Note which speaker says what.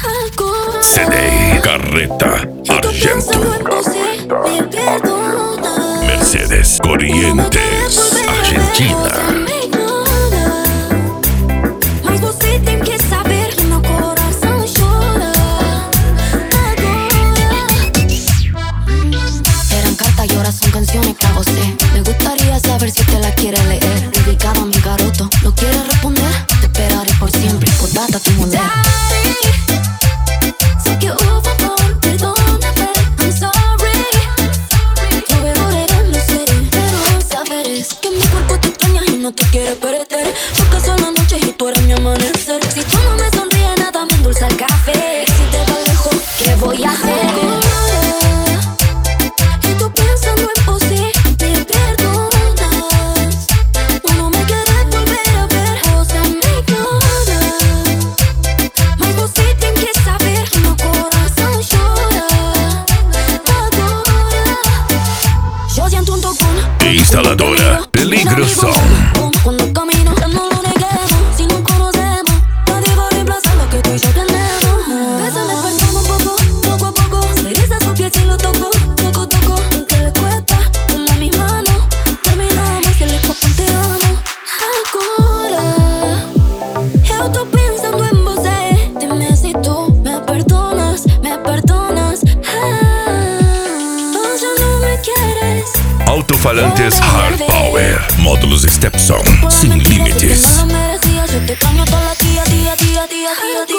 Speaker 1: CDI, Carreta, Argento, Mercedes, Corrientes, Argentina.
Speaker 2: Mas você tem que saber que meu coração chora agora. Eran cartas y ahora son canciones para você. Me gustaría saber si te la quieres leer. Dedicado a mi garoto, ¿lo quieres responder? Te esperaré por siempre, por data tu mulher. Sé que hubo favor, perdóname, I'm sorry. Tuve morena, no sé, pero saber que mi cuerpo te extraña y no te quiere perder. Porque son las noches y tú eres mi amanecer. Si tú no me sonríes, nada me endulza el café. Si te vas lejos, ¿qué voy a hacer? Y tú pensando en vos y me perdonas. Tú no me quieres volver a ver, o sea, me ignoras. Mas você tem que saber que meu coração chora agora. Yo siento un tocón.
Speaker 1: Instaladora Peligroso.
Speaker 2: Cuando camino, ya no lo neguemos. Si nos conocemos, nadie va a reemplazar lo que tú y yo tenemos. Bésame, perdón un poco, poco a poco. Se eriza su piel si lo toco, toco, toco. Aunque le cuesta, toma mi mano. Terminamos y le escapo te amo. Agora, eu tô pensando em você. Dime si tú me perdonas, me perdonas. Vos ya no me quieres.
Speaker 1: Altofalantes Hard Power, módulos Stepson, sin límites.
Speaker 2: No lo merecía, yo te extraño toda la día, día, día, día, día, día.